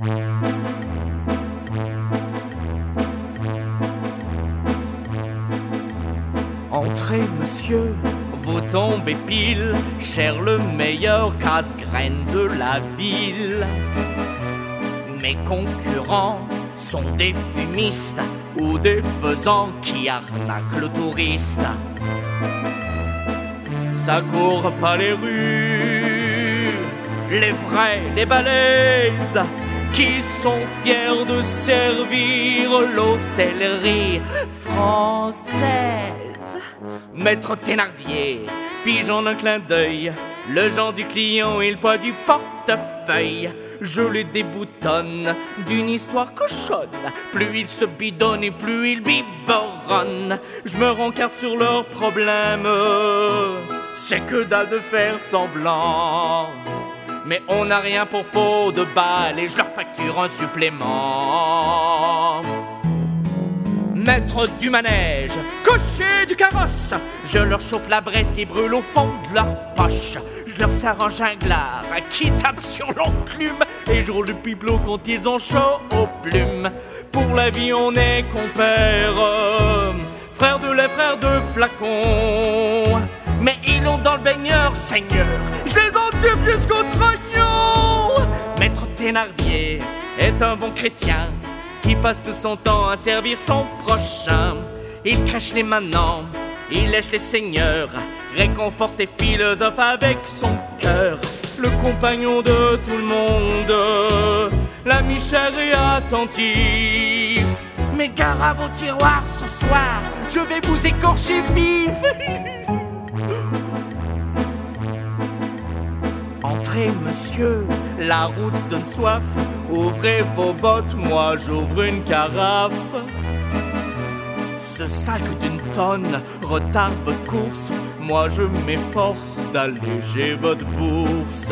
Entrez, monsieur, vous tombez pile, cher le meilleur casse-graine de la ville. Mes concurrents sont des fumistes ou des faisans qui arnaquent le touriste. Ça court pas les rues, les vrais, les balèzes, qui sont fiers de servir l'hôtellerie française. Maître Thénardier, pigeon d'un clin d'œil, le genre du client et le poids du portefeuille. Je les déboutonne d'une histoire cochonne. Plus ils se bidonnent et plus ils biberonnent. Je me rencarde sur leurs problèmes. C'est que dalle de faire semblant. Mais on n'a rien pour peau de balle et je leur facture un supplément. Maître du manège, cocher du carrosse, je leur chauffe la braise qui brûle au fond de leur poche. Je leur sers un junglard qui tape sur l'enclume et je roule du pipelot quand ils ont chaud aux plumes. Pour la vie on est compères, frères de lait, frères de flacon. Mais ils ont dans le baigneur, seigneur, je les entube jusqu'au trognon. Maître Thénardier est un bon chrétien qui passe tout son temps à servir son prochain. Il crèche les manants, il lèche les seigneurs, réconforte et philosophe avec son cœur. Le compagnon de tout le monde, l'ami cher et attentif. Mais gare à vos tiroirs ce soir, je vais vous écorcher vif. Entrez, monsieur, la route donne soif. Ouvrez vos bottes, moi j'ouvre une carafe. Ce sac d'une tonne retarde votre course. Moi je m'efforce d'alléger votre bourse.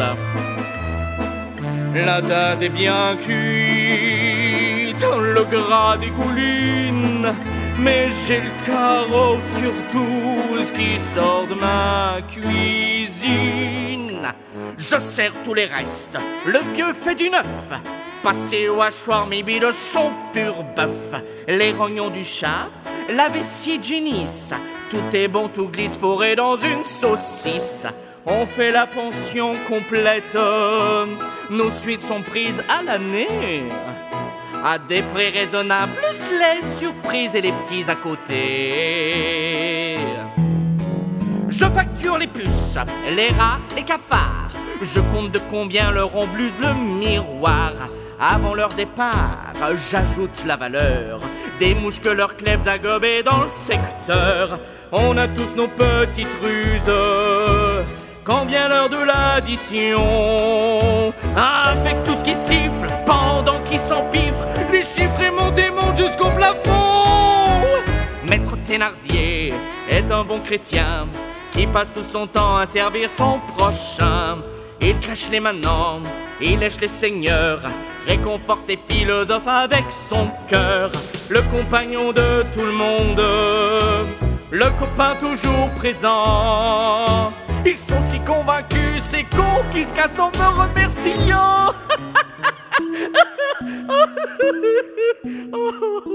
La dinde est bien cuite, le gras dégouline. Mais j'ai le carreau sur 12 qui sort de ma cuisine. Je sers tous les restes, le vieux fait du neuf. Passez au hachoir mes bidochons pur bœuf. Les rognons du chat, la vessie de génisse. Tout est bon, tout glisse fourré dans une saucisse. On fait la pension complète, nos suites sont prises à l'année. À des prix raisonnables, plus les surprises et les petits à côté. Je facture les puces, les rats, les cafards. Je compte de combien leur embuse le miroir. Avant leur départ, j'ajoute la valeur des mouches que leurs clèves a gobées dans le secteur. On a tous nos petites ruses quand vient l'heure de l'addition. Avec tout ce qui siffle pendant qu'ils s'empiffrent, les chiffres montent jusqu'au plafond. Maître Thénardier est un bon chrétien qui passe tout son temps à servir son prochain. Il crèche les manants, il lèche les seigneurs, réconforte et philosophe avec son cœur. Le compagnon de tout le monde, le copain toujours présent. Ils sont si convaincus, ces cons qui se cassent en me remerciant.